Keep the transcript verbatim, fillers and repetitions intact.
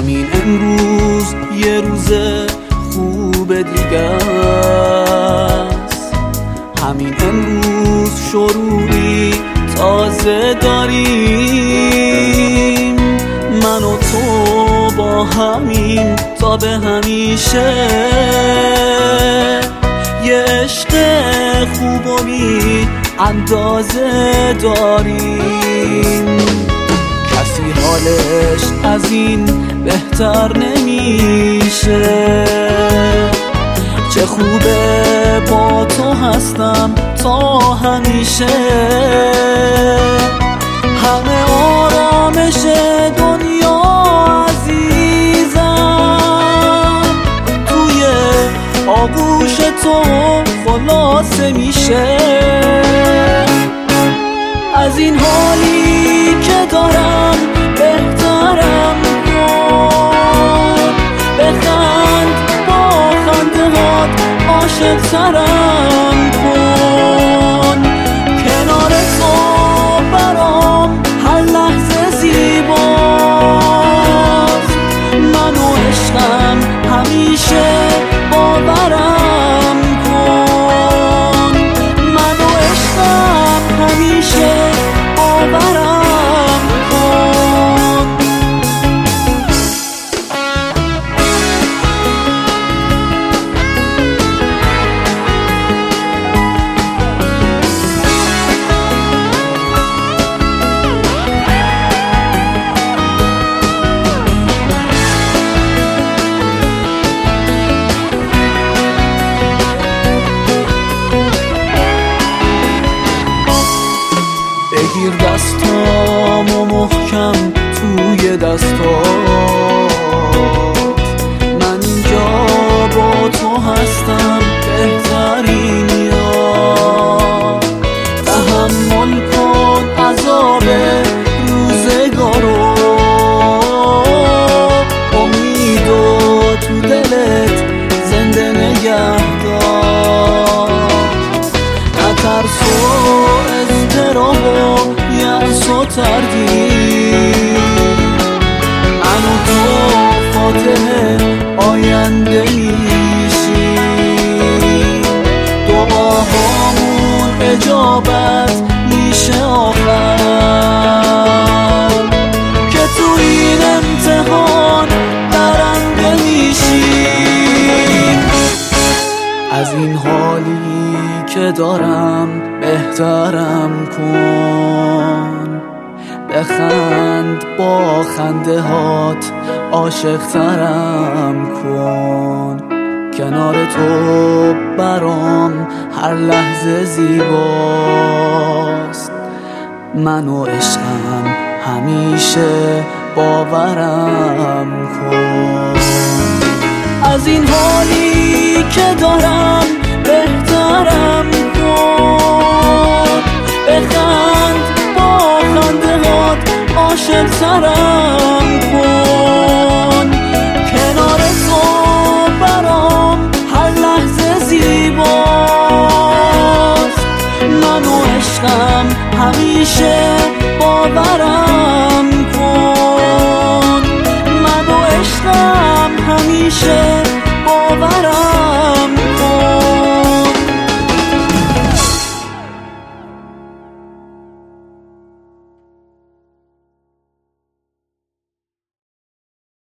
همین امروز یه روز خوب دیگه است، همین امروز شروعی تازه داریم، من و تو با همین تا به همیشه، یه عشق خوب و بی اندازه داریم، کسی حالش از این بهتر نمیشه، چه خوبه با تو هستم تا همیشه، همه آرامش دنیا عزیزم توی آغوش تو خلاصه میشه، از این حالی که دارم بهترم کن، بخند با خنده هات عاشق ترم کن، کنار تو برام هر لحظه زیباست، من و عشقم همیشه باورم کن، من و عشقم همیشه باورم کن. بگیر دستامو محکم توی دستات، من اینجا با تو هستم بهترین یار، تحمل کن عذاب روزگارو، امیدو تو دلت زنده نگه دار، نترس و اضطراب و یأس و تردید، من و تو فاتح آینده میشیم، دعاهامون اجابت میشه آخر، که تو این امتحان برنده میشیم، از این حالی که دارم بهترم کن، بخند با خنده هات عاشق ترم کن، کنار تو برام هر لحظه زیباست، من و عشقم همیشه باورم کن، از این حالی که دارم بهترم کن، بخند با خنده هات عاشق ترم